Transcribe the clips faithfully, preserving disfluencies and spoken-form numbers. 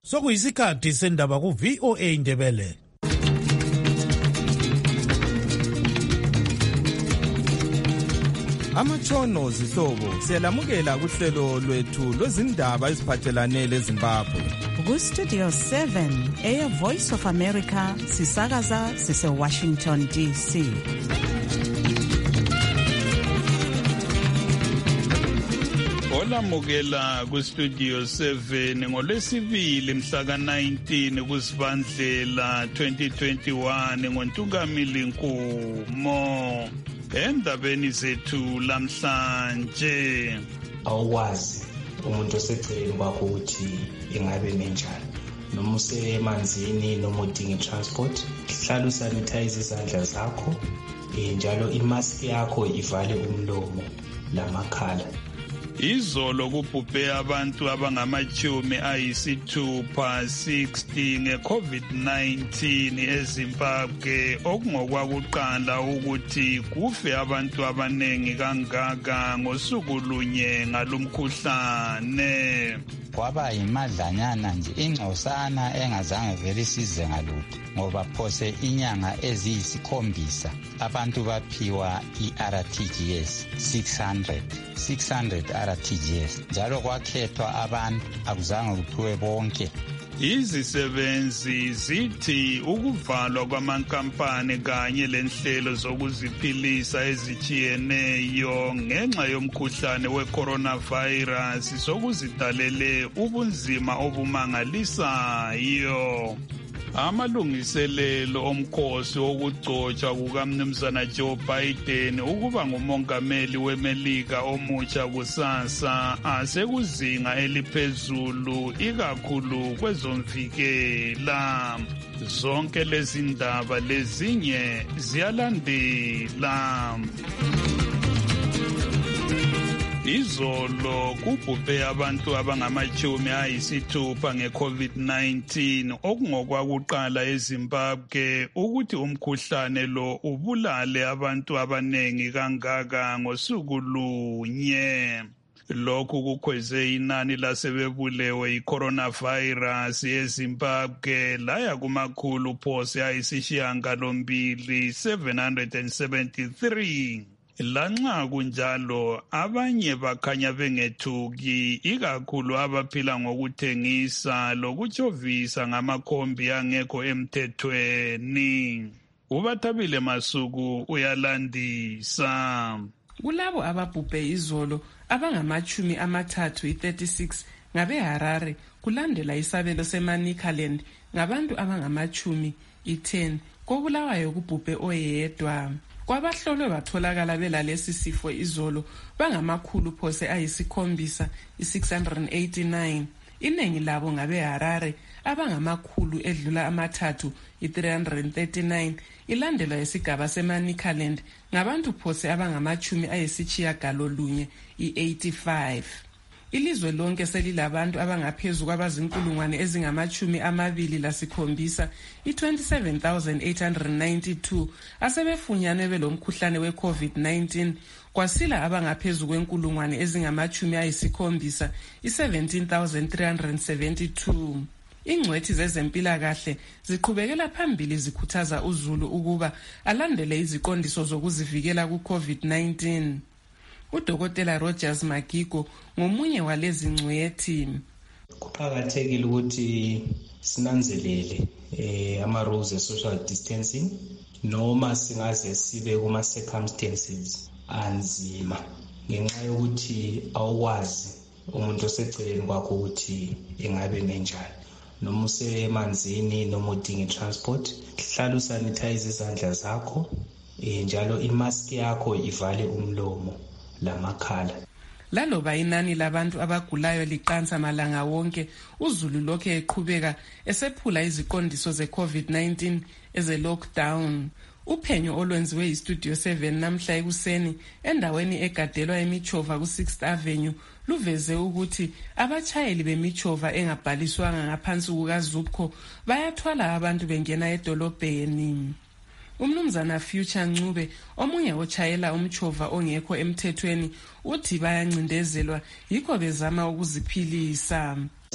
Sokuyisikhathi sendaba ku V O A Indebele. Amatshono zihlobo siyalamukela kuhlelo lwethu lwezindaba eziphathelane leZimbabwe. Ku Studio seven, Air Voice of America, sisakaza sise Washington D C. Olamukela ku Studio seven ngolwesibili mhla ka nineteen kuSibandlela twenty twenty-one ngoNtungamili Nkumo. Endabeni zethu lamhlanje, awukwazi umuntu oseceleni kwakho ukuthi ingabe menjani, noma usemanzini noma udinga transport, hlala usanitize izandla zakho, njalo imask yakho ivale umlomo lamakhala. Izolo kubhubhe abantu abangamachumi ayisithupha sixty nge-COVID nineteen eZimbabwe, okungokwakuqala ukuthi kufe abantu abanengi kangaka ngosuku lunye ngalumkhuhlane. Kwaba yimadlanyana nje ingcosana engazange vele isize ngalutho, ngoba phose inyanga eziyisikhombisa abantu baphiwa i-R T G S six hundred R T G S, njalo kwakhethwa abantu akuzange kuphiwe bonke. Izisebenzi zithi ukuvalwa kwamankampani kanye lenhlelo zokuziphilisa ezijiyeneyo ngenxa yomkhuhlane we-coronavirus sokuzidalele ubunzima obumangalisayo. Amalungiselelo omkhosi wokugcotshwa kukaMnumzana Joe Biden ukuba ngumongameli weMelika omutsha kusasa asekuzinga eliphezulu ikakhulu kwezomvikela. Zonke lezi ndaba lezinye ziyalandela. Izolo kubhubhe abantu abangamachumi ayisithupha nge-COVID nineteen, okungokwakuqala eZimbabwe ukuthi umkhuhlane lo ubulale abantu abanengi kangaka ngosuku lunye. Lokhu kukhweze inani lasebebulewe yi-coronavirus eZimbabwe laya kumakhulu phose ayisishiyagalombili seven hundred seventy-three. Lanxa kunjalo abanye bakhanya bengethuki, ikakhulu abaphila ngokuthengisa lokutshovisa ngamakhombi angekho emthethweni. Ubathabile Masuku uyalandisa. Kulabo ababhubhe izolo abangamachumi amathathu i-thirty-six ngabeHarare, kulandela isabelo seManicaland ngabantu abangamachumi i-ten, kobulawayo kubhubhe oyedwa. Kwabahlolwe batholakala belalesi sifo izolo bangamakhulu phose ayisikhombisa i-six hundred eighty-nine. Iningi labo ngabeHarare abangamakhulu edlula amathathu i-three hundred thirty-nine, ilandelwa isigaba seManicaland ngabantu phose abangamachumi ayisitshiyagalolunye i-eighty-five. Ilizwe lonke selilabantu abangaphezu kwabazinkulungwane ezingamachumi amabili lasikhombisa i-twenty-seven thousand eight hundred ninety-two asebefunyanwe belomkhuhlane we-COVID nineteen, kwasila abangaphezu kwenkulungwane ezingamachumi ayisikhombisa i-seventeen thousand three hundred seventy-two. Ingcwethi zezempilakahle ziqhubekela phambili zikhuthaza uZulu ukuba alandele iziqondiso zokuzivikela ku-COVID nineteen. Udokotela Rogers Magigo ngomunye walezi ngcwethi. Kuqakathekile ukuthi sinanzelele eh ama rules e social distancing noma singaze sibe kuma circumstances anzima, ngenxa yokuthi awukwazi umuntu oseceleni kwakho ukuthi ingabe menjani, noma usemanzini noma udinga transport, hlala usanitize izandla zakho, njalo imask yakho ivale umlomo lamakhala. Laloba inani labantu abagulayo liqansa malanga wonke, uZulu lokhe eqhubeka esephula iziqondiso ze-COVID nineteen eze-lockdown. Uphenyo olwenziwe yi-Studio seven namhla ekuseni endaweni egadelwa eMichova ku-sixth Avenue luveze ukuthi abatshayeli bemichova engabhaliswanga ngaphansi kukaZupco bayathwala abantu bengena edolobheni. Umnumzana Future Ncube, omunye otshayela umchova ongekho emthethweni, uthi bayancindezelwa yikho bezama ukuziphilisa.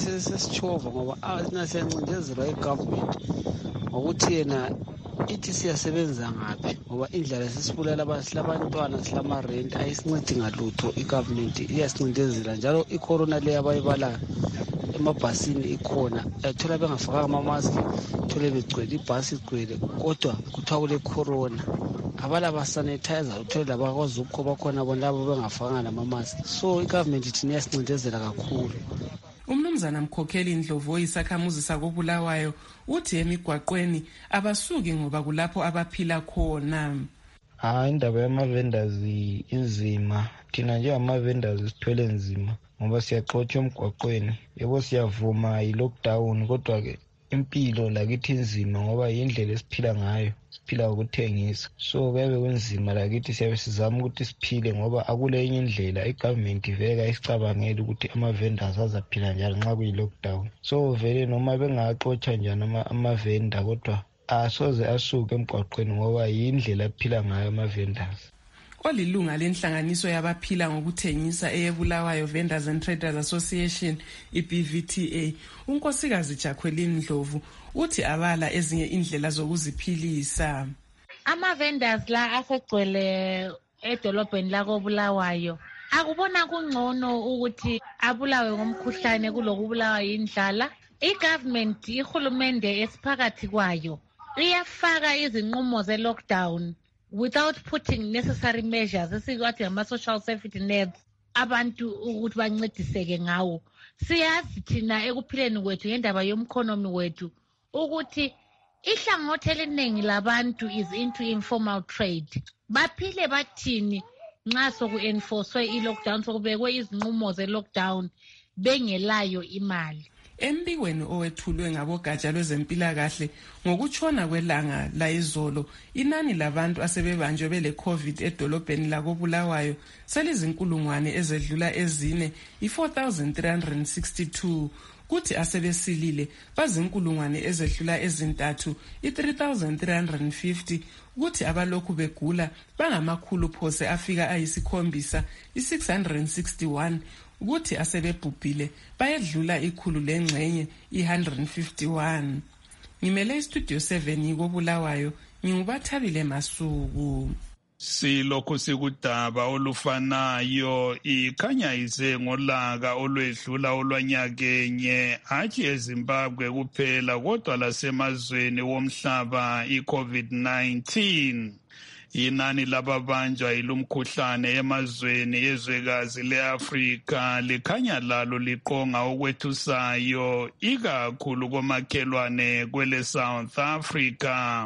sesitshova ngoba thina siyancindezelwa i-government ngokuthi yena ithi siyasebenza ngaphi ngoba indlela sesibulala silabantwana silamarenti ayisincedi ngalutho. I-government iyasincindezela njalo i-corona le abayibalayo emabhasini ikhona, ethola bengafakanga amamaski, thole begcwele ibhasi igcwele, kodwa kuthiwa kule corona abala basanitizer, uthole labakwazi ukukhoba khona bona labo bengafakanga namamaski. So i-government thina iyasincindezela kakhulu. Umnumzana Mkhokheli Ndlovu isakhamuzi sakobulawayo uthi emigwaqweni abasuki ngoba kulapho abaphila khona. Ah, indaba yama-vendors inzima. Thina nje ama-vendors sithwele nzima ngoba siyaxotsha emgwaqweni. Yebo siyavuma i-lockdown kodwa-ke impilo lakithi inzima ngoba yindlela esiphila ngayo, siphila ngokuthengisa. So kuyabe kunzima lakithi, siyabe sizama ukuthi siphile ngoba akule enye indlela. I-government veka isicabangela ukuthi ama-vendors azaphila njalo nxa kuyi-lockdown. So vele noma bengaxotsha njani ama-vendor kodwa asoze asuke emgwaqweni ngoba yindlela aphila ngayo ama-vendors. Olilunga lenhlanganiso yabaphila ngokuthengisa eyebulawayo Vendors and Traders Association, i-B V T A, unkosikazi Jakhweline Ndlovu uthi abala ezinye indlela zokuziphilisa. Ama-vendors la asegcwele edolobheni lakobulawayo akubona kungcono ukuthi abulawe ngomkhuhlane kulokubulawa yindlala. I-government, ihulumende esiphakathi kwayo iyafaka izinqumo ze-lockdown without putting necessary measures esikwathi ngama-social safety nets abantu ukuthi bancediseke ngawo. Siyazi thina ekuphileni kwethu ngendaba yomkhonomi wethu ukuthi ihlangothi eliningi labantu is into informal trade. Baphile bathini nxa soku-enforcwe i-lockdown, sokubekwe izinqumo ze-lockdown bengelayo imali. Embikweni owethulwe ngabogatsha lwezempilakahle ngokutshona kwelanga la izolo, inani labantu asebebanjwe bele COVID edolobheni lakobulawayo selizinkulungwane ezedlula ezine, i-four thousand three hundred sixty-two. Kuthi asebesilile bazinkulungwane ezedlula ezintathu, i-three thousand three hundred fifty. Kuthi abalokhu begula bangamakhulu phose afika ayisikhombisa, i-six hundred sixty-one. Kuthi asebebhubhile bayedlula ikhulu lengxenye, i-one hundred fifty-one. Ngimele istudio seven yikobulawayo, ngingubathabile Masuku. Silokhu sikudaba olufanayo ikhanya ize ngolaka olwedlula olwanyakenye hatshi eZimbabwe kuphela kodwa lasemazweni womhlaba i-COVID nineteen. Inani lababanjwa yilumkhuhlane emazweni ezwekazi le-Afrika likhanya lalo liqonga okwethusayo ikakhulu komakhelwane kwele South Africa.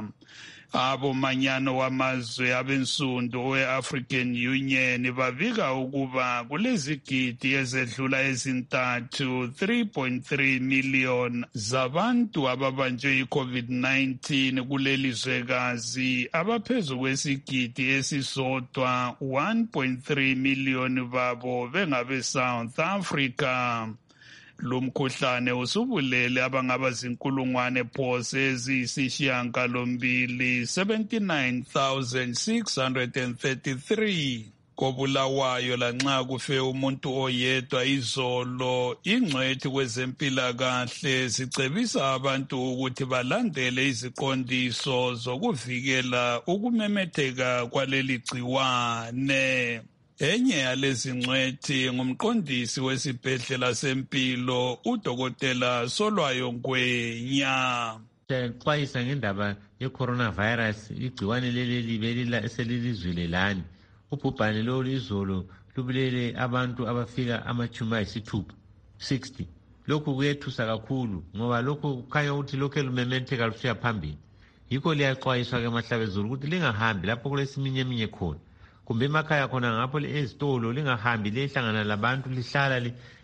Abomanyano wamazwe abensundu we-African Union babika ukuba kulezigidi ezedlula ezintathu, three point three million zabantu ababanjwe i-COVID nineteen kuleli zwekazi, abaphezu kwesigidi esisodwa, one point three million babo bengabe South Africa. Lumkhuhlane usubulele abangaba zinkulungwane phose eziyisishiyagalombili, seventy-nine thousand six hundred thirty-three. Kobulawayo lanxa kufe umuntu oyedwa izolo, ingcwethi kwezempilakahle zicebisa abantu ukuthi balandele iziqondiso zokuvikela ukumemetheka kwaleli gciwane. Enye yalezi ngcwethi ngumqondisi wesibhedlela sempilo uDokotela Solwayo Ngwenya. Xwayisa ngendaba ye-coronavirus, igciwane leli libelila eselilizwile lani. Ubhubhane lolu izolo lubulele abantu abafika amachumi ayisithupha, sixty. Lokhu kuyethusa kakhulu ngoba lokhu kukhanya ukuthi lokhu lumemetheka lusiya phambili. Yikho liyaxwayiswa ke mahlabezulu ukuthi lingahambi lapho kulesiminyeminya khona. Kumbe emakhaya khona ngapho ezitolo lingahambi lihlangana labantu, lihlala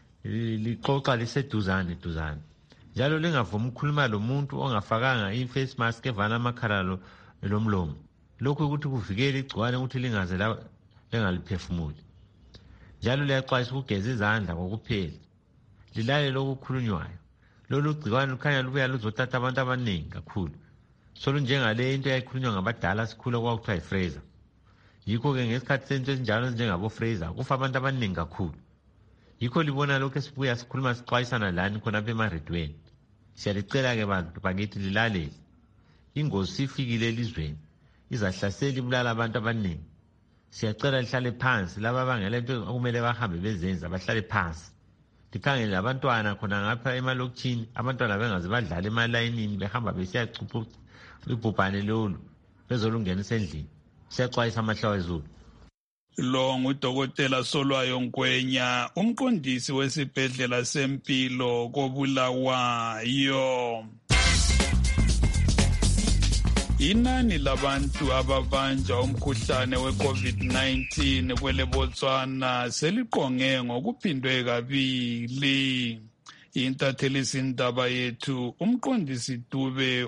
lixoxa liseduzane duzane. Njalo lingavumi ukukhuluma lomuntu ongafakanga i-face mask evala amakhala lomlomo. Lokhu ukuthi kuvikele igciwane ukuthi lingaze lingaliphefumuli. Njalo liyaxwayisa ukugeza izandla kokuphela. Lilale lokukhulunywayo. Lolu gciwane lukhanya lubuya luzothatha abantu abaningi kakhulu. Solo njengale into eyayikhulunywa ngabadala sikhula kwakuthiwa yi-Fraser. Yikho ke ngesikhathi sento esinjalo njengabo Fraser kufa abantu abaningi kakhulu. yikho libona lokhu esibuya sikhuluma sixwayisana lani khonapha emaredweni. Siyalicela-ke bantu bakithi lilalele. Ingozi ifikile elizweni, izahlasela ibulala abantu abaningi. Siyacela lihlale phansi, laba abangela into okumele bahambe bezenza bahlale phansi. Likhangele abantwana khona ngapha emalokitshini, abantwana bengaze badlala emalayinini behamba besiyacupha ibhubhane lolu bezolungenisa endlini. Siyaxwayisa amahlawa ezulu. Lo ngudokotela Solwayo Ngwenya, umqondisi wesibhedlela sempilo koBulawayo. Inani labantu ababanja umkhuhlane we-COVID nineteen kwele Botswana seliqonge ngokuphindwe kabili. Intathelizindaba yethu umqondisi Dube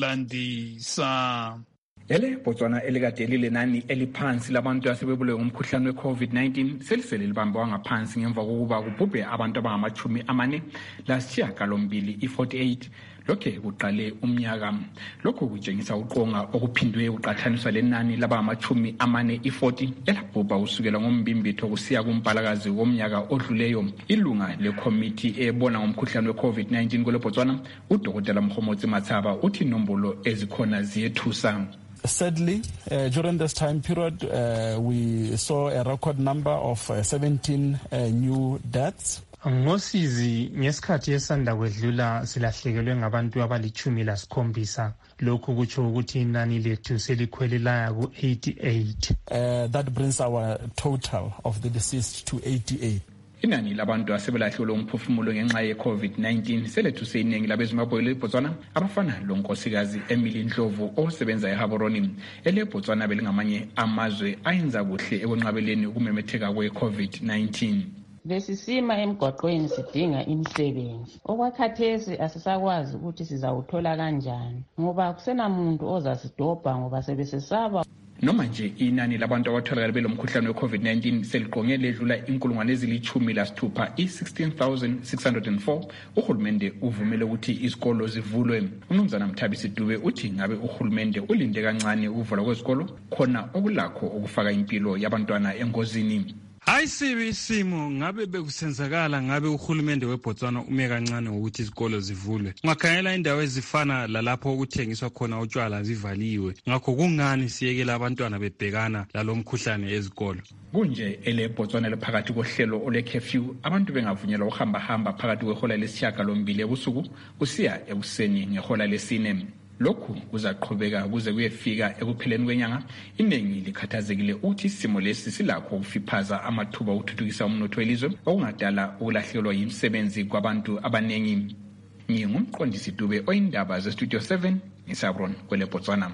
uyalandisa. Ele Botswana elikade lilenani eliphansi labantu asebebulewe ngumkhuhlane we-COVID nineteen selisele libambe ngaphansi ngemva kokuba kubhubhe abantu abangamachumi amane lasishiyagalombili i-forty-eight lokhe kuqale umnyaka. Lokho kutshengisa uqonga okuphindwe uqathaniswa lenani labangamachumi amane i-forty elabhubha kusukela ngombimbitho kusiya kumpalakazi womnyaka odluleyo. Ilunga lekomiti ebona ngomkhuhlane we-COVID nineteen kwele Botswana udokotela Mkhomotsi Matsaba uthi inombolo ezikhona ziyethusa. Sadly, uh, during this time period, uh, we saw a record number of uh, seventeen uh, new deaths. Ngosizi ngesikhathi esanda kwedlula silahlekelwe ngabantu abalichumi lasikhombisa. Lokhu kutsho ukuthi inani lethu selikhwelelaya ku eighty-eight. Uh, that brings our total of the deceased to eighty-eight. Inani labantu asebelahlelwe umphefumulo ngenxa ye-COVID nineteen selethuse iningi labezimbabwe leBotswana abafana lonkosikazi Emily Ndlovu osebenza eHaboroni. Ele Botswana belingamanye amazwe ayenza kuhle ekwenqabeleni ukumemetheka kwe-COVID nineteen. Lesisima emgwaqweni sidinga imisebenzi. Okwakhathesi asisakwazi ukuthi sizawuthola kanjani ngoba kusenamuntu ozasidobha ngoba sebesesaba. Noma nje inani labantu abatholakala belomkhuhlane we-COVID nineteen seliqonge ledlula inkulungwane ezilichumi lasithupha i-sixteen thousand six hundred four, uhulumende uvumele ukuthi izikolo zivulwe. Umnumzana Mthabisi Dube uthi ngabe uhulumende ulinde kancane ukuvula kwezikolo khona okulakho ukufaka impilo yabantwana engozini. Ayisibi isimo ngabe bekusenzakala ngabe uhulumende weBotswana ume kancane ukuthi izikolo zivulwe. Ungakhangela indawo ezifana lalapho ukuthengiswa khona utshwala zivaliwe. Ngakho kungani siyekela abantwana bebhekana lalomkhuhlane ezikolo? Kunje ele Botswana lephakathi kohlelo ole curfew abantu bengavunyelwa ukuhamba hamba phakathi kwehola lesishiyagalombili ebusuku kusiya ekuseni ngehola lesine. Lokhu kuzaqhubeka kuze kuyefika ekupheleni kwenyanga. Iningi likhathazekile ukuthi isimo lesi silakho ukufiphaza amathuba okuthuthukisa umnotho welizwe okungadala ukulahlekelwa yimisebenzi kwabantu abaningi. Ngingumqondisi Dube oyindaba zeStudio seven eSabron kwele Botswana.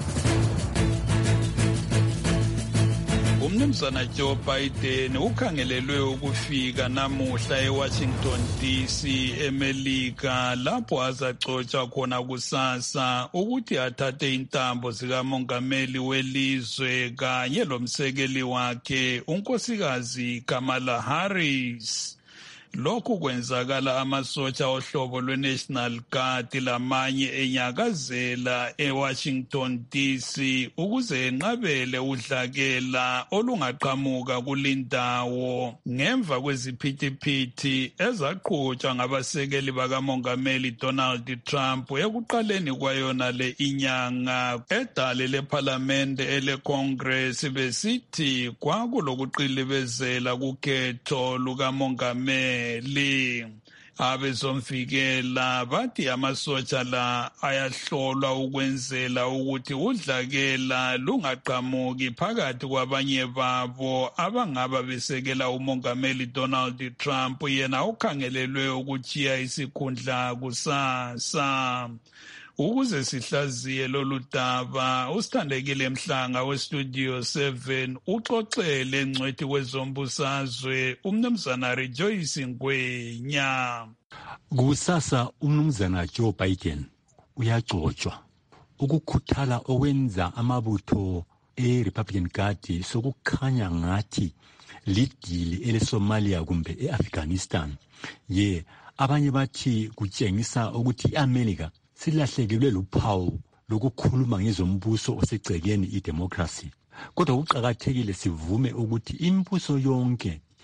Umnumzana Joe Biden ukhangelelwe ukufika namuhla eWashington D C eMelika lapho azaxoxa khona kusasa ukuthi athathe intambo zikamongameli welizwe kanye lomsekeli wakhe unkosikazi Kamala Harris. Lokhu kwenzakala amasotsha ohlobo lwe-National Guard lamanye enyakazela eWashington D C ukuze enqabele udlakela olungaqhamuka kulindawo ngemva kweziphithiphithi ezaqhutshwa ngabasekeli bakamongameli Donald Trump ekuqaleni kwayona le inyanga. Edale lephalamende ele-Congress besithi kwakulokuqilibezela kukhetho lukamongameli. Li abezomvikela bathi amasotsha la ayahlolwa ukwenzela ukuthi udlakela lungaqhamuki phakathi kwabanye babo abangaba besekela umongameli Donald Trump yena ukhangelelwe ukuchiya isikhundla kusasa. Ukuze sihlaziye lolu daba usithandekile Mhlanga weStudio seven uxoxele engcwethi kwezombusazwe umnumzana Rejoice Ngwenya. Kusasa umnumzana Joe Biden uyagcotshwa ukukhuthala okwenza amabutho e-Republican Party sokukhanya ngathi lidili ele-Somalia kumbe e-Afghanistan. Ye abanye bathi kutshengisa ukuthi iAmerica silahlekelwe luphawu lokukhuluma ngezombuso osegcekeni idemocracy. Kodwa kuqakathekile sivume ukuthi imibuso yonke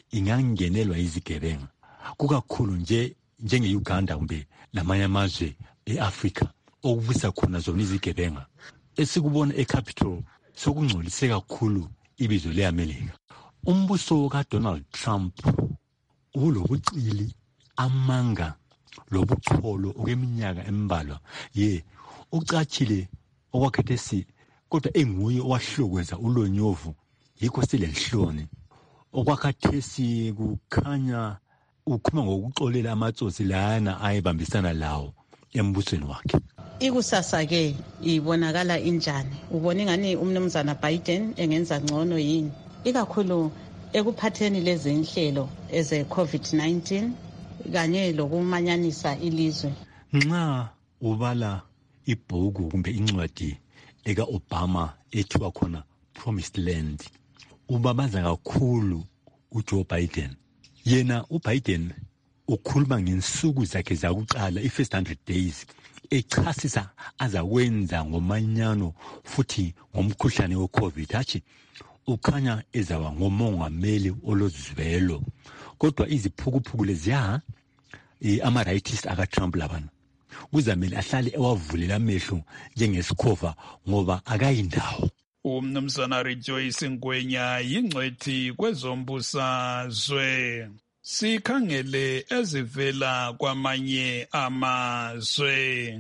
ingangenelwa izigebenga kukakhulu nje njenge-Uganda kumbe namanye amazwe e-Afrika okuvusa khona zona izigebenga esikubona eCapitol sokungcolise kakhulu ibizo le-Amerika. Umbuso kaDonald Trump ulobucili, amanga lobucholo okweminyaka embalwa ye ucachile okwakhathesi kodwa enguye owahlokwenza ulonyovu yikho silenhloni okwakhathesi kukhanya ukhuma ngokuxolela amatsotsi lana ayebambisana lawo embusweni wakhe. Ikusasa ke ibonakala injani? Ubona ngani umnumzana Biden engenza ngcono yini ikakhulu ekuphatheni lezi inhlelo eze COVID nineteen kanye lokumanyanisa ilizwe? Nxa ubala ibhuku kumbe incwadi eka Obama ethiwa khona Promised Land, ubabaza kakhulu uJoe Biden. Yena uBiden ukhuluma ngensuku zakhe zakuqala i-first hundred days echasisa azakwenza ngomanyano futhi ngomkhuhlane we-COVID. Hachi ukhanya ezawa ngomongameli olozwelo kodwa iziphukuphuku leziya ama-rightist aka-Trump labana kuzamele ahlale ewavulela amehlo njengesikhova ngoba akayindawo. Umnumzana Rejoice Ngwenya yingcwethi kwezombusazwe. Sikhangele ezivela kwamanye amazwe.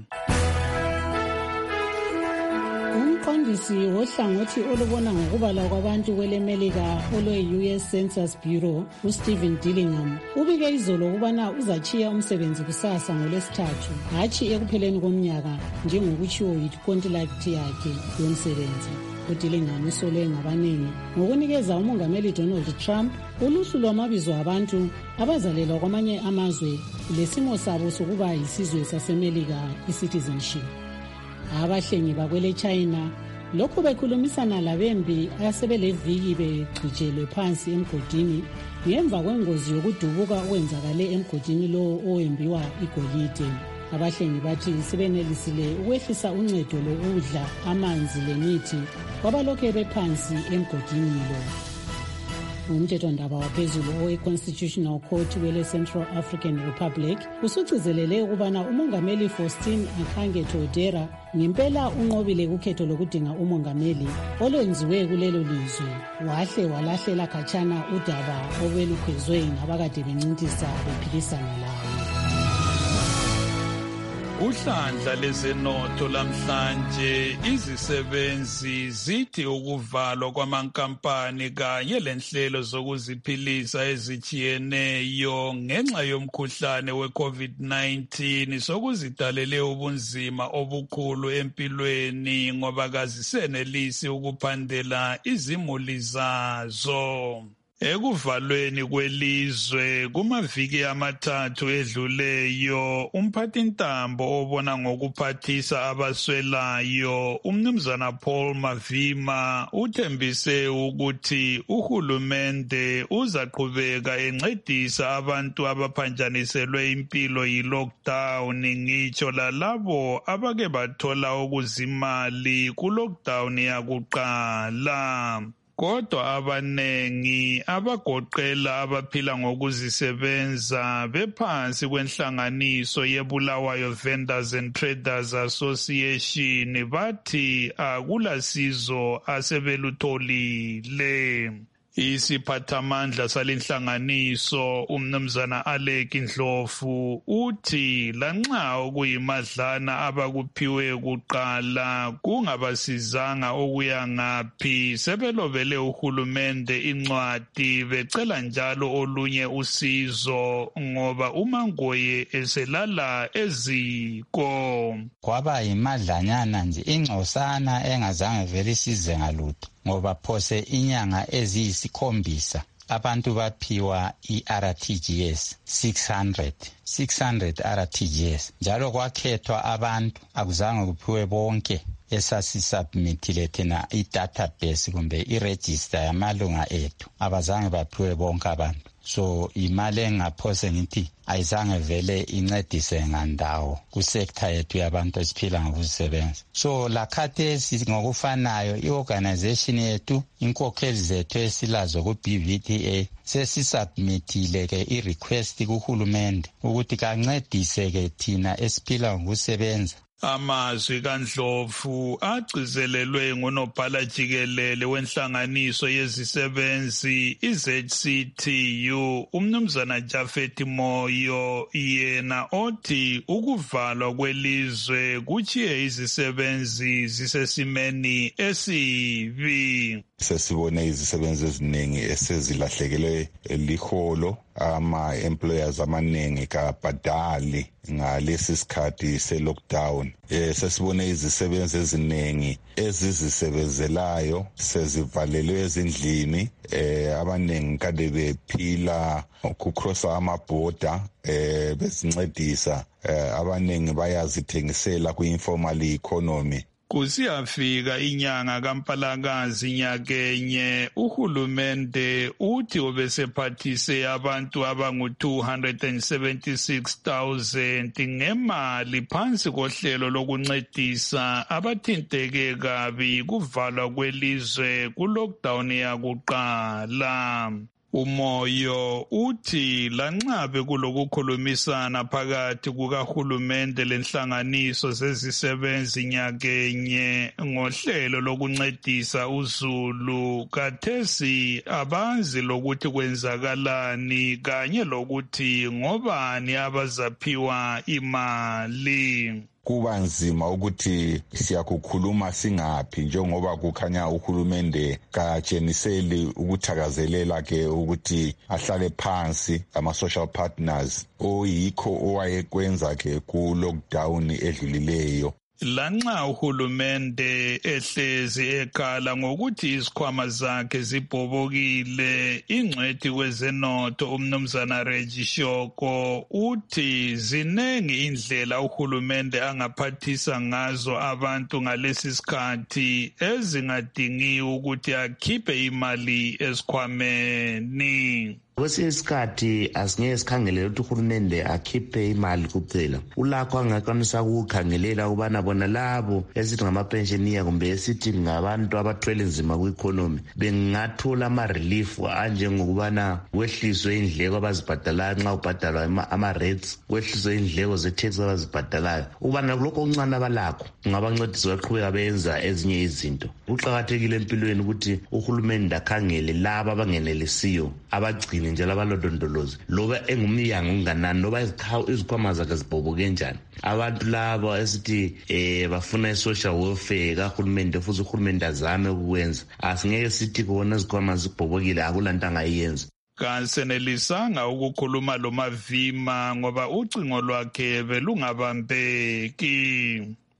Umqondisi wohlangothi olubona ngokubala kwabantu kwelemelika olwe-U S Census Bureau uStephen Dillingham ubike izolo ukubana uzachiya umsebenzi kusasa ngolwesithathu hatshi ekupheleni komnyaka njengokutshiwo yikontilakthi yakhe yomsebenzi. uDillingham usolwe ngabaningi ngokunikeza umongameli Donald Trump uluhlu lwamabizo abantu abazalelwa kwamanye amazwe lesimo sabo sokuba yisizwe sasemelika i-citizenship. Abahlengi bakwele China lokhu bekhulumisana labembi asebeleviki begxijelwe phansi emgodini ngemva kwengozi yokudubuka okwenzakale emgodini lo owembiwa igolide. Abahlengi bathi sebenelisile ukwehlisa uncedo lokudla, amanzi lemithi kwabalokhe bephansi emgodini lo. Umthethondaba waphezulu owe-Constitutional Court wele Central African Republic usucizelele ukubana umongameli Faustin Archange Touadera ngempela unqobile kukhetho lokudinga umongameli olwenziwe kulelo lizwe, wahle walahlela khatshana udaba obelukhwezwe ngabakade bencintisa bephikisana lawo. Uhlandla lezenotho lamhlanje izisebenzi zithi ukuvalwa kwamankampani kanye lenhlelo zokuziphilisa ezijiyeneyo ngenxa yomkhuhlane we-COVID nineteen sokuzidalele ubunzima obukhulu empilweni ngoba kazisenelisi ukuphandela izimuli zazo. Ekuvalweni kwelizwe kumaviki amathathu edluleyo, umphathintambo obona ngokuphathisa abaswelayo umnumzana Paul Mavima uthembise ukuthi uhulumende uzaqhubeka encedisa abantu abaphanjaniselwe impilo yi-lockdown ngitsho lalabo abake bathola ukuzimali ku-lockdown yakuqala. Kodwa abanengi abagoqela abaphila ngokuzisebenza bephansi kwenhlanganiso yeBulawayo Vendors and Traders Association bathi akulasizo asebelutholile. Isiphathamandla salenhlanganiso umnumzana Alec Ndlovu uthi lanxa okuyimadlana abakuphiwe kuqala kungabasizanga okuya ngaphi sebelobele uhulumende incwadi becela njalo olunye usizo ngoba uMangoye eselala eziko. Kwaba yimadlanyana nje ingcosana engazange vele isize ngalutho ngoba phose inyanga eziyisikhombisa abantu baphiwa i-R T G S six hundred R T G S njalo kwakhethwa abantu akuzange kuphiwe bonke esasisubmithile thina i-database kumbe i-register yamalunga ethu abazange baphiwe bonke abantu so imali engaphose ngithi ayizange vele incedise ngandawo kusektor yethu yabantu esiphila ngokuzisebenza. So lakhathesi ngokufanayo i-organization yethu inkokheli zethu esilazo ku-B V T A sesisubmithile ke i-request kuhulumende ukuthi kancedise ke thina esiphila ngokusebenza. Amazwi kaNdlovu agcizelelwe ngunobhala jikelele wenhlanganiso yezisebenzi i-Z C T U umnumzana Jafet Moyo, yena othi ukuvalwa kwelizwe kuchiye izisebenzi zisesimeni esibi. Sesibone izisebenzi eziningi esezilahlekelwe liholo, ama-employers amaningi kabhadali ngalesi sikhathi se-lockdown. Eh, sesibone izisebenzi eziningi ezizisebenzelayo sezivalelwe ezindlini, eh, abaningi kade bephila ukukrossa amabhoda eh, bezincedisa, eh, abaningi bayazithengisela kwi-informal economy. Kusiyafika inyanga kaMpalakazi nyakenye uhulumende uthi obesephathise abantu abangu two hundred seventy-six thousand ngemali phansi kohlelo lokuncedisa abathinteke kabi kuvalwa kwelizwe ku-lockdown yakuqala. Umoyo uthi lanxa kulokukhulumisana phakathi kukahulumende lenhlanganiso zezisebenzi nyakenye ngohlelo lokuncedisa uzulu, kathesi abazi lokuthi kwenzakalani kanye lokuthi ngobani abazaphiwa imali. Kuba nzima ukuthi siyakukhuluma singaphi njengoba kukhanya uhulumende katsheniseli ukuthakazelela ke ukuthi ahlale phansi ama-social partners oyikho owayekwenza ke ku-lockdown edlulileyo. Lanxa uhulumende ehlezi ekhala ngokuthi isikhwama zakhe zibhobokile, ingcwethi kwezenotho umnumzana Reggie Shoko uthi zinengi indlela uhulumende angaphathisa ngazo abantu ngalesi sikhathi ezingadingi ukuthi akhiphe imali esikhwameni. Kwesinye isikhathi asingeke sikhangelele ukuthi uhulumende akhiphe imali kuphela, ulakho angakwanisa ukukhangelela ukubana bona labo esithi ngamapensheniya kumbe esithi ngabantu abathwele nzima ku-economy bengathola ama-relief anjengokubana kwehliswe indleko abazibhadalayo nxa kubhadalwa ama-rates, kwehliswe indleko ze-tax abazibhadalayo, ukubana kulokho okuncane abalakho kungabancedisa baqhubeka benza ezinye izinto. Kuqakathekile empilweni ukuthi uhulumende akhangele laba abangenelisiyo abagcina njalo abalodondolozi loba engumnyango unganani loba izikhwama zakhe zibhoboke njani. Abantu labo esithi eh bafuna i-social welfare kahulumende futhi uhulumende azame ukwenza, asingeke sithi kubona izikhwama zibhobokile akulanto angayenza. Kansenelisanga ukukhuluma lo Mavima ngoba ucingo lwakhe belungabambeki.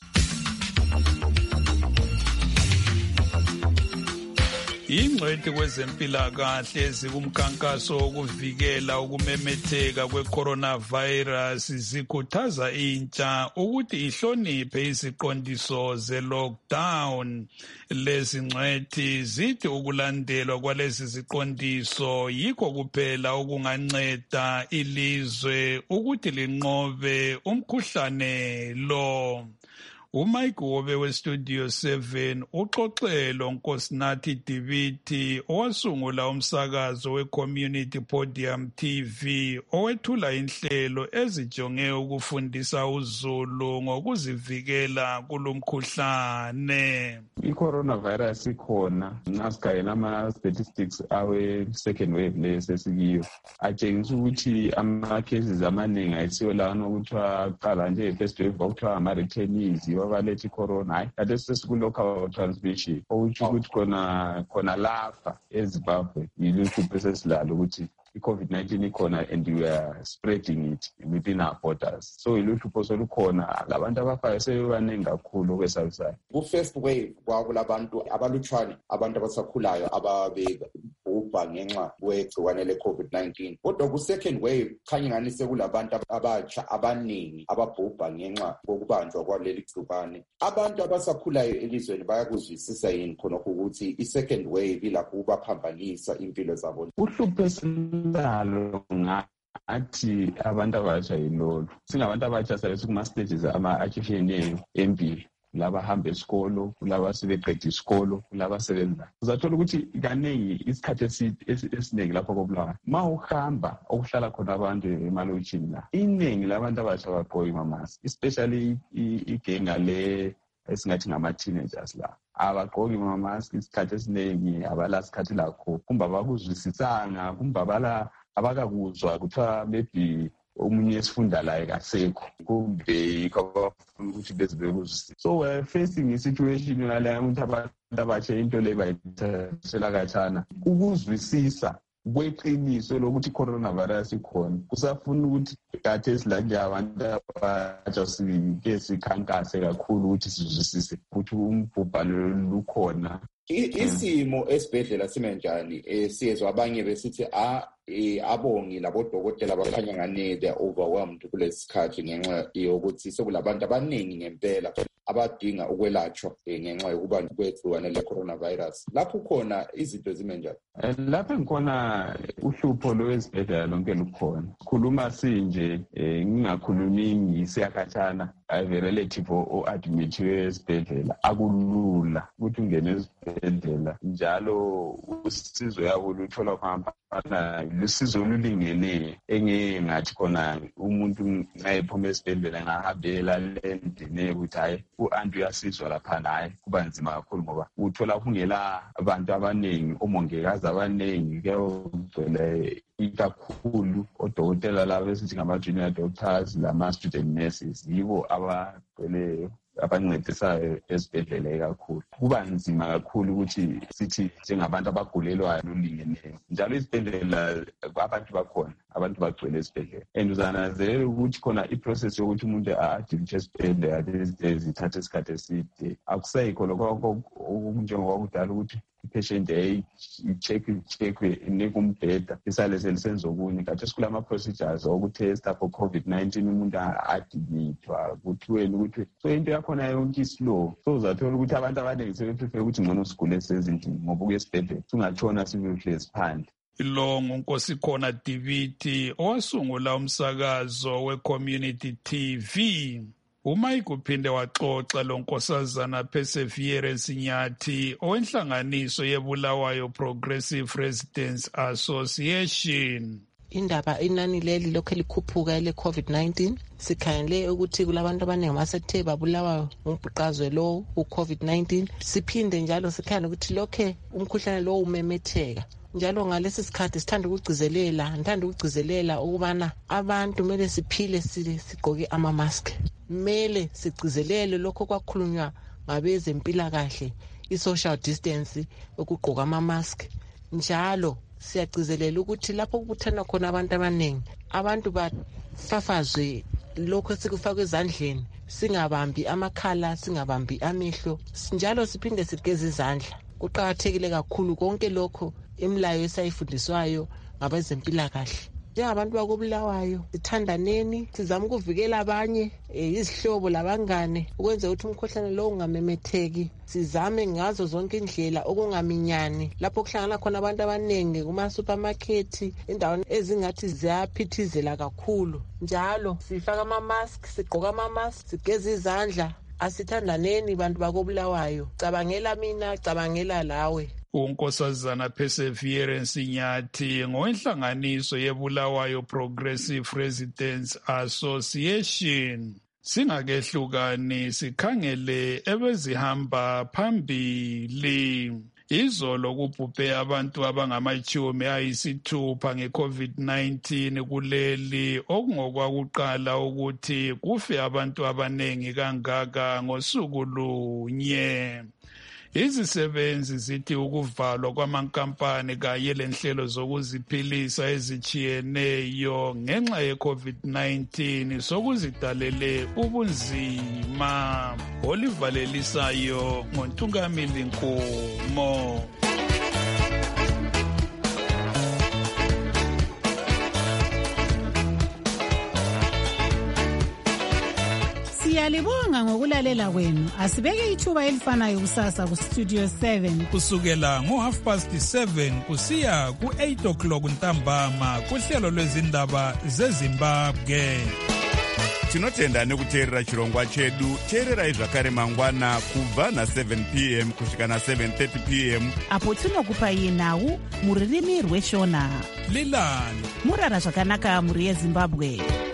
Ingcwethi kwezempilakahle ezikumkhankaso wokuvikela ukumemetheka kwe-coronavirus zikhuthaza intsha ukuthi ihloniphe iziqondiso ze-lockdown. Lezi ngcwethi zithi ukulandelwa kwalezi ziqondiso yikho kuphela okunganceda ilizwe ukuthi linqobe umkhuhlane lo. uMike Wobe weStudio seven uxoxelo Nkosinathi Dibiti owasungula umsakazo weCommunity Podium T V owethula inhlelo ezijonge ukufundisa uzulu ngokuzivikela kulomkhuhlane. I-coronavirus ikhona nxa sikhangela ama-statistics awe-second wave leyo sesikiyo atshengisa ukuthi ama-cases amaningi ayisiyo lana okuthiwa aqala nje i-first wave okuthiwa ama-returnees abaletha icorona, hayi kade sesiku-local transmission okutsho ukuthi khona khona lapha eZimbabwe yiluhlupho esesilalo ukuthi i-COVID nineteen ikhona and we are spreading it within our borders. So iluhlupho solukhona, labantu abafayo sebebaningi kakhulu okwesabisayo. Ku-first wave kwakulabantu abalutshwane, abantu abasakhulayo ababe babhubha ngenxa kwegciwane le-COVID nineteen. Kodwa ku-second wave khanye ngani sekulabantu abatsha abaningi ababhubha ngenxa kokubanjwa kwaleli gciwane. Abantu abasakhulayo elizweni bayakuzwisisa yini khonokho ukuthi i-second wave ilapho ubaphambanisa impilo zabo? Uhlupho esilalo ngathi abantu abatsha yilolo. Singabantu abatsha sale sikuma-stages ama-atshiyeneyo empilo. Laba hamba esikolo, laba sebeqeda isikolo, laba sebenza. Uzathola ukuthi kaningi isikhathi esiningi lapho koBulawayo. Ma uhamba okuhlala khona abantu emalokishini la. Iningi labantu abasha bagqoka ama-mask, especially igenga le esingathi ngama-teenagers la. Abagqoki ama-mask isikhathi esiningi abala sikhathi lakho. Kumbe abakuzwisisanga, kumbe abala abakakuzwa kuthiwa maybe omunye esifunda la kasekho kumbe ikho ukuthi bezibekuzwisisa. So we're facing a situation la ukuthi abantu abatsha into le bayithela kathana ukuzwisisa kweqiniso lokuthi coronavirus ikhona. Kusafuna ukuthi kade esilanje abantu abatsha sike sikhankase kakhulu ukuthi sizwisise ukuthi umbhubhane lukhona. Isimo esibhedlela simenjani? Siyezwa abanye besithi a abongi labodokotela bakhanya ngane they are overwhelmed kulesikhathi ngenxa yokuthi sekulabantu abaningi ngempela abadinga ukwelatshwa ngenxa yokuba kwegciwane le-coronavirus. Lapho khona izinto zimenjani? Lapho ngikhona uhlupho lwezibhedlela lonke lukhona. Khuluma sinje ngingakhulumi ngisiyakhathana i-relative o-admithiwe esibhedlela akulula ukuthi ungene esibhedlela njalo usizo yabo luthola kwamphana lusizo olulingene engeke ngathi khona umuntu ngayephuma esibhedlela ngahambela lendine ukuthi hayi u-anti uyasizwa laphana hayi kuba nzima kakhulu ngoba uthola kungela abantu abaningi omongikazi abaningi kuyogcwele ikakhulu odokotela labo esithi ngama-junior doctors lama-student nurses yibo abagcwele abancedisayo esibhedlela kakhulu. Kuba nzima kakhulu ukuthi sithi njengabantu abagulelwayo lulingeneyo njalo isibhedlela abantu bakhona abantu bagcwele esibhedlela and uzananzelela ukuthi khona iprocess yokuthi umuntu adilitshe esibhedlela these days ithatha isikhathi eside. Akusekho lokho okunjengokwakudala ukuthi i-patient i-check-we inika umbheda isale selisenza okunye. Kade sikulama-procedures okutesta for COVID nineteen umuntu adilithwa kuthiweni ukuthi so into yakhona yonke islow. So uzathola ukuthi abantu abaningi sebeprefer ukuthi ngcono sigule sezindlini ngoba ukuya esibhedlela singatshona sibehlezi phandle. Lo nguNkosikhona Dibiti owasungula umsakazo we-Community T V. Umike uphinde waxoxa lo Nkosazana Perseverance Nyathi owenhlanganiso yeBulawayo Progressive Residents Association. Indaba inani leli lokho likhuphuka le-COVID nineteen sikhangele ukuthi kulabantu abaningi abasethe babulawa umbhuqazwe lo u-COVID nineteen. Siphinde njalo sikhangele ukuthi lokhe umkhuhlane lo umemetheka njalo ngalesi sikhathi sithanda ukugcizelela ngithanda ukugcizelela ukubana abantu kumele siphile sigqoke ama-mask. Mele sigcizelele lokho kwakhulunywa ngabezempilakahle i-social distance ukugqoka ama-mask. Njalo siyagcizelela ukuthi lapho kubuthana khona abantu abaningi abantu bafafazwe lokho esikufaka ezandleni, singabambi amakhala, singabambi amehlo, njalo siphinde sigeze izandla. Kuqakathekile kakhulu konke lokho imilayo esayifundiswayo ngabezempilakahle. Njengabantu bakoBulawayo sithandaneni, sizama ukuvikela abanye izihlobo labangane ukwenza ukuthi umkhuhlane lo ungamemetheki. Sizame ngazo zonke indlela okungaminyani lapho kuhlangana khona abantu abaningi kuma-supermarket, indawo ezingathi ziyaphithizela kakhulu. Njalo sifaka ama-mask, sigqoka ama-mask, sigeze izandla. Asithandaneni bantu bakoBulawayo. Cabangela mina, cabangela lawe. uNkosazana Perseverance Nyathi ngowenhlanganiso yeBulawayo Progressive Residents Association. Singakehlukani sikhangele ebezihamba phambili. Izolo kubhubhe abantu abangamachumi ayisithupha nge-COVID nineteen kuleli okungokwakuqala ukuthi kufe abantu abanengi kangaka ngosuku lunye. Izisebenzi zithi ukuvalwa kwamankampani kanye lenhlelo zokuziphilisa ezichiyeneyo ngenxa ye-COVID nineteen sokuzidalele ubunzima. Olivalelisayo ngoNtungamili Nkomo. Siyalibonga ngokulalela kwenu. Asibeke ithuba elifanayo kusasa ku Studio seven. Kusukela ngo half past seven kusiya ku eight o'clock ntambama kuhlelo lwezindaba zeZimbabwe. Tinotenda nekuteerera chirongwa chedu. Teererai zvakare mangwana kubva na seven p m kusvika na seven thirty p m apo tinokupai nhau muririmi rweshona. Lilani murara zvakanaka muri yeZimbabwe.